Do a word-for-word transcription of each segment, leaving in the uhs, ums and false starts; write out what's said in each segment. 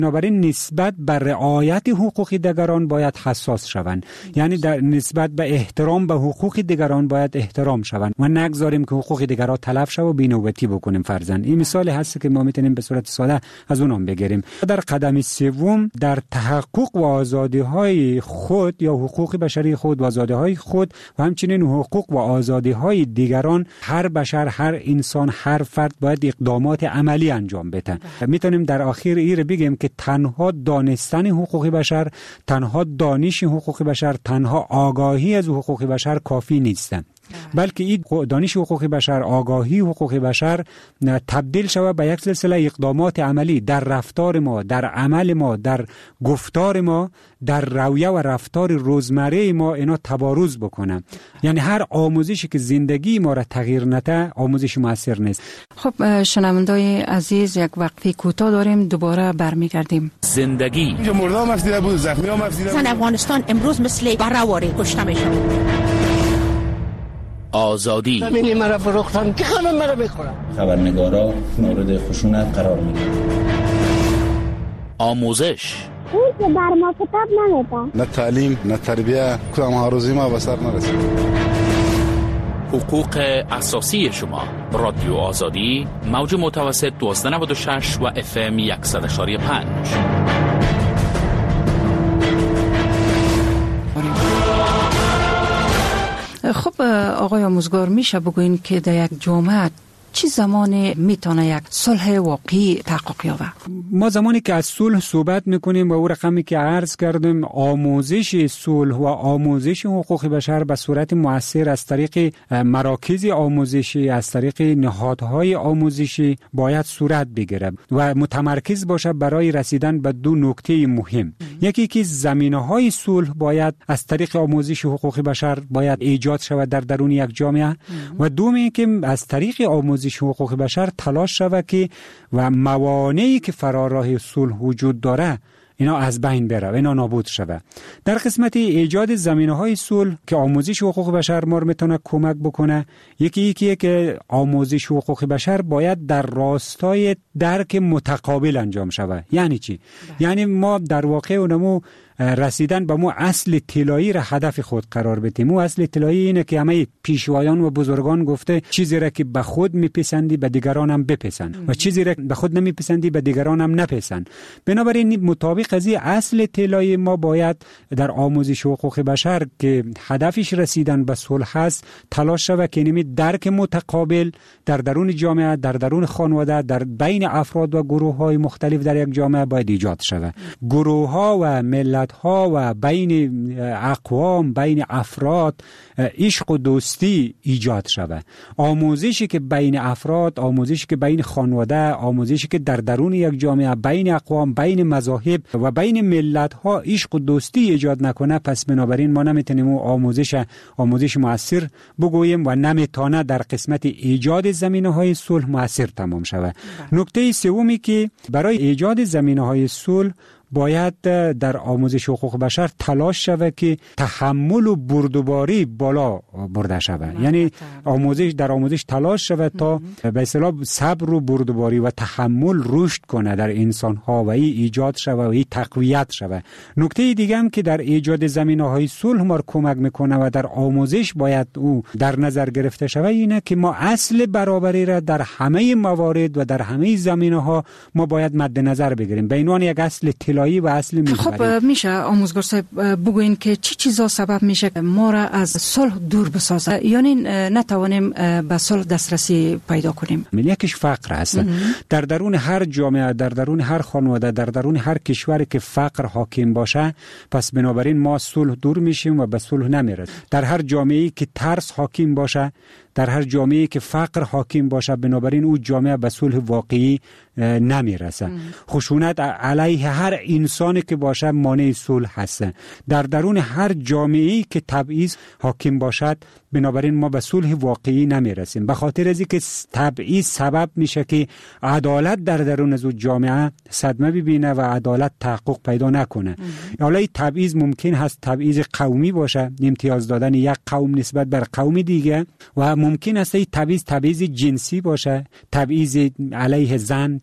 بنابراین نسبت به رعایت حقوق دیگران باید حساس شوند، یعنی در نسبت به احترام به حقوق دیگران باید احترام شوند و نگذاریم که حقوق دیگران تلف شه و بی‌نوبتی بکنیم فرزند. این مثال هست که ما میتونیم به صورت ساده از اونم بگیریم. در قدم سوم در تحقق و آزادی‌های خود یا حقوق بشری خود و آزادی‌های خود و همچنین حقوق و آزادی‌های دیگران هر بشر، هر انسان، هر فرد باید اقدامات عملی انجام بده. میتونیم در آخر این بگیم که تنها دانستن حقوق بشر، تنها دانش حقوق بشر، تنها آگاهی از حقوق بشر کافی نیست، بلکه این دانش حقوق بشر، آگاهی حقوق بشر تبدیل شود به یک سلسله اقدامات عملی در رفتار ما، در عمل ما، در گفتار ما، در رویه و رفتار روزمره ما اینا تبارز بکنه. یعنی هر آموزشی که زندگی ما را تغییر نده آموزش مؤثر نیست. خب شنوندای عزیز، یک وقفه کوتاه داریم، دوباره برمیگردیم. زندگی اینجا مردم مفیده بود، زخمی ها مفیده بود. افغانستان امروز مثل برهواری کشته میشه. آزادی زمینی مرا فروختن که خانم مرا بخورم. خبرنگارا مورد خشونت قرار میگیرن. آموزش اون که بر ما کتاب نمیده. نه تعلیم نه تربیه، کدام ها روزی ما به سر نرسید. حقوق اساسی شما. رادیو آزادی، موج متوسط دویست و نود و شش و اف ام صد و یک و پنج. خب آقای آموزگار، میشه بگوین که در یک جامعه چی زمانی میتونه یک صلح واقعی تحقق یابه؟ ما زمانی که از صلح صحبت میکنیم و او رقمی که عرض کردیم، آموزش صلح و آموزش حقوق بشر به صورت مؤثر از طریق مراکز آموزشی، از طریق نهادهای آموزشی باید صورت بگیره و متمرکز باشه برای رسیدن به دو نکته مهم. یکی که زمینه‌های صلح باید از طریق آموزش حقوق بشر باید ایجاد شود در درون یک جامعه و دومی که از طریق آموزش حقوق بشر تلاش شود که و موانعی که فراراه صلح وجود داره اینا از بین بره و اینا نابود شود. در قسمت ایجاد زمینه‌های صلح که آموزش حقوق بشر ما میتونه کمک بکنه، یکی یکی که آموزش حقوق بشر باید در راستای درک متقابل انجام شود. یعنی چی؟ یعنی ما در واقع اونمو رسیدن به مو اصل طلایی را هدف خود قرار بدیم. مو اصل طلایی اینه که همه پیشوایان و بزرگان گفته چیزی را که به خود میپسندی به دیگران هم بپسند و چیزی را که به خود نمیپسندی به دیگران هم نپسند. بنابراین مطابق از این اصل طلایی ما باید در آموزش حقوق بشر که هدفش رسیدن به صلح است تلاش شود که نمی درک متقابل در درون جامعه، در درون خانواده، در بین افراد و گروه های مختلف در یک جامعه باید ایجاد شود. گروه ها و ملت ها و بین اقوام، بین افراد عشق و دوستی ایجاد شود. آموزشی که بین افراد، آموزشی که بین خانواده، آموزشی که در درون یک جامعه بین اقوام، بین مذاهب و بین ملت ها عشق و دوستی ایجاد نکنه، پس بنابراین ما نمیتونیم اون آموزش آموزش مؤثر بگوییم و نمیتونه در قسمت ایجاد زمینه‌های صلح مؤثر تمام شود. نکته سومی که برای ایجاد زمینه‌های صلح باید در آموزش حقوق بشر تلاش شود که تحمل و بردباری بالا برده شود. یعنی آموزش در آموزش تلاش شود تا به اصطلاح صبر و بردباری و تحمل رشد کنه در انسان ها و این ایجاد شود و این تقویت شود. نکته دیگه هم که در ایجاد زمینه‌های صلح ما کمک میکنه و در آموزش باید او در نظر گرفته شود اینه که ما اصل برابری را در همه موارد و در همه زمینه‌ها ما باید مد نظر بگیریم. به عنوان یک اصل و اصل خب میشه آموزگار صاحب بگوین که چی چیزا سبب میشه ما را از صلح دور بسازه، یعنی نتوانیم به صلح دسترسی پیدا کنیم؟ یکیش فقر هست. در درون هر جامعه، در درون هر خانواده، در درون هر کشوری که فقر حاکم باشه، پس بنابراین ما صلح دور میشیم و به صلح نمیرسیم. در هر جامعه‌ای که ترس حاکم باشه، در هر جامعه‌ای که فقر حاکم باشه، بنابراین او جامعه به صلح واقعی نمیرسه. خشونت علیه هر انسانی که باشه مانع صلح هست. در درون هر جامعه‌ای که تبعیض حاکم باشد، بنابراین ما به صلح واقعی نمیرسیم. به خاطر از اینکه تبعیض سبب میشه که عدالت در درون از جامعه صدمه ببینه و عدالت تحقق پیدا نکنه. حالا این تبعیض ممکن هست تبعیض قومی باشه، امتیاز دادن یک قوم نسبت بر قوم دیگه، و ممکن است این تبعیض تبعیض جنسی باشه، تبعیض علیه زن،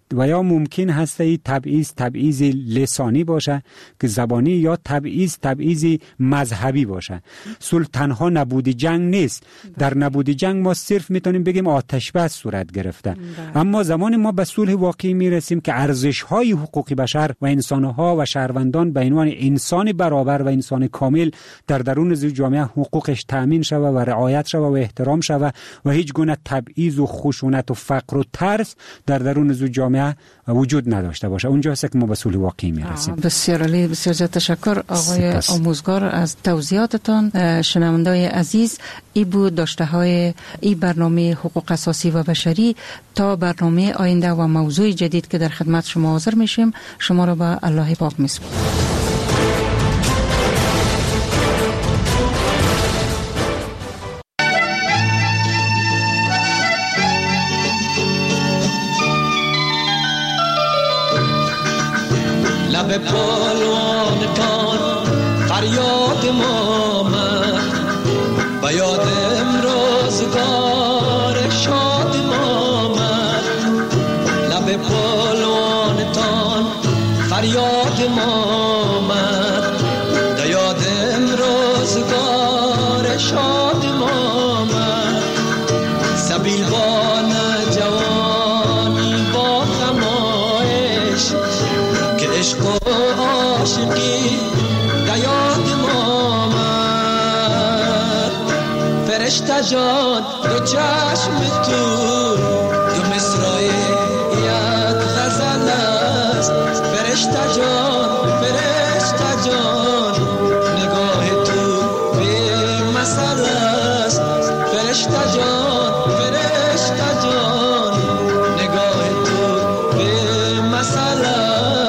و یا ممکن هست این تبعیض تبعیض لسانی باشه که زبانی، یا تبعیض تبعیض مذهبی باشه. صلح تنها نبود جنگ نیست. در نبود جنگ ما صرف میتونیم بگیم آتش بس صورت گرفته، اما زمان ما به صلح واقعی میرسیم که ارزش‌های حقوق بشر و انسان‌ها و شهروندان به عنوان انسان برابر و انسان کامل در درون جامعه حقوقش تأمین شود و رعایت شود و احترام شود و هیچ گونه تبعیض و خشونت و فقر و ترس در درون جامعه وجود نداشته باشه. اونجا هست که ما به صلح واقعی میرسیم. بسیار عالی، بسیار زیاد تشکر آقای سپس. آموزگار از توضیحاتتان. شنوندای عزیز، ای بود داشته های ای برنامه حقوق اساسی و بشری. تا برنامه آینده و موضوع جدید که در خدمت شما حاضر میشیم، شما را به الله پاک میسپارم. لب پالوانتان فریاد ما آمد، به یاد امروزگار شاد ما آمد. لب پالوانتان فریاد ما آمد، به یاد امروزگار شاد ما آمد. سبیلبان جوانی با خمایش که عشق و عاشقی در یاد ما آمد. فرشته جان دو چشم تو دو مصرع یک غزل است. فرشته جان فرشته جان نگاه تو به مثل است. فرشته جان فرشته جان نگاه تو به مثل است.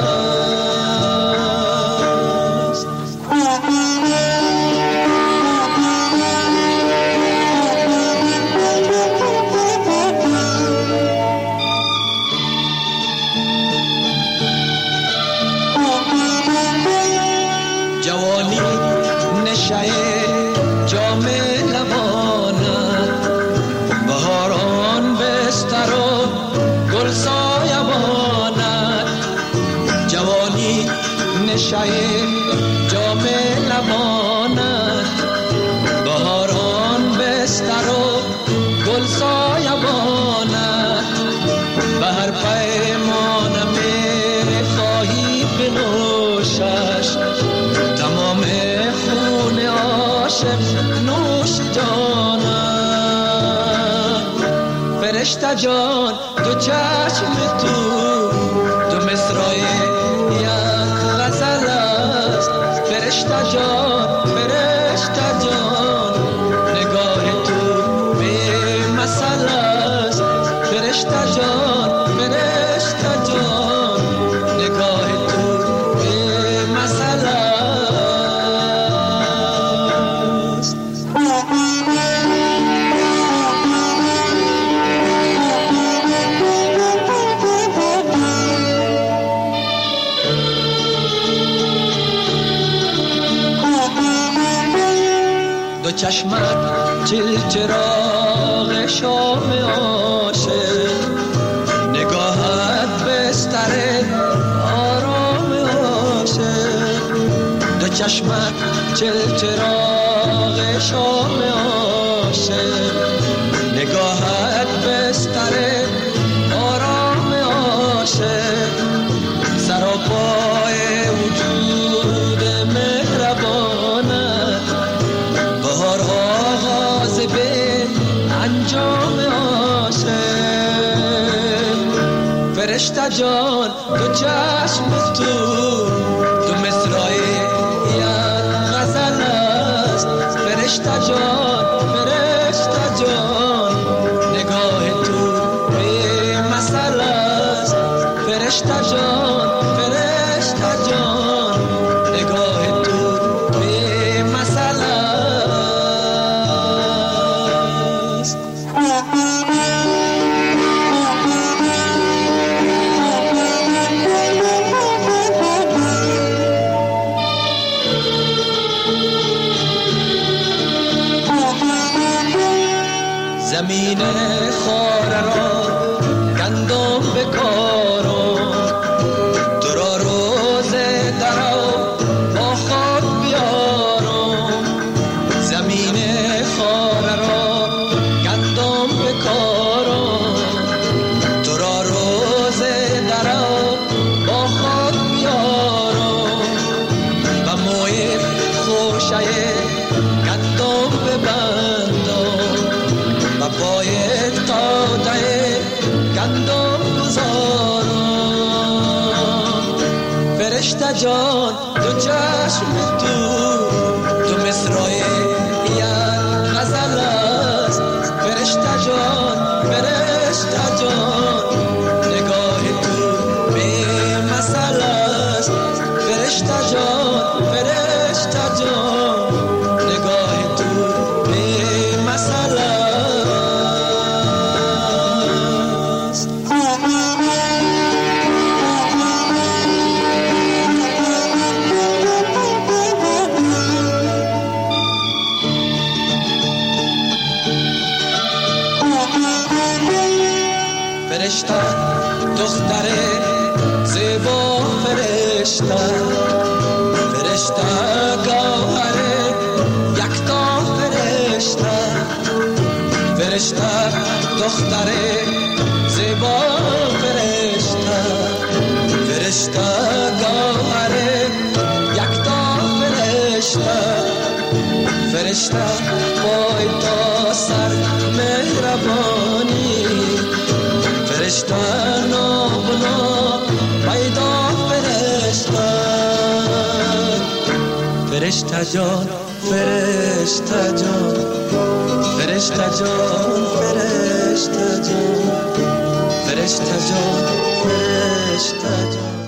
جوانی نشه جام لبانت، بهاران بستر و گل سایبانت. جوانی نشه جام لبانت، بهاران بستر و گل سایبانت. به هر پیمان می خواهی بنوشش، تمام خون عاشق نوش جانم. فرشته جان دو چشم تو دو مصرع یک غزل است. فرشته جان فرشته جان نگاه تو به مثل است. فرشته جان فرشته جان نگاه تو به مثل است. دو چشمت چل چراغ شام عاشق، نگاهت بستر آرام عاشق. دو چشمت چل چراغ شام عاشق، نگاهت بستر آرام عاشق. سراپای وجود مهربانت، بهار آغاز به انجام عاشق. فرشته جان دو چشم تو دو مصرع یک غزل است. فرشته جان فرشته جان نگاه تو به مثل است. فرشته جان فرشته جان نگاه تو به مثل است. فرشته جان دو چشم تو تو مصرای یک غزل است فرشته جان فرشته جان نگاه تو بی مثل است فرشته جان فرشته جان نگاه تو بی مثل است فرشته دختر زیبا فرشته فرشته گوهر یکتا فرشته فرشته دختر زیبا فرشته فرشته گوهر یکتا فرشته فرشته پای تا سر مهربانی فرشته نابنا پیدا فرشته فرشته جان فرشته جان فرشته جان فرشته جان فرشته جان فرشته جان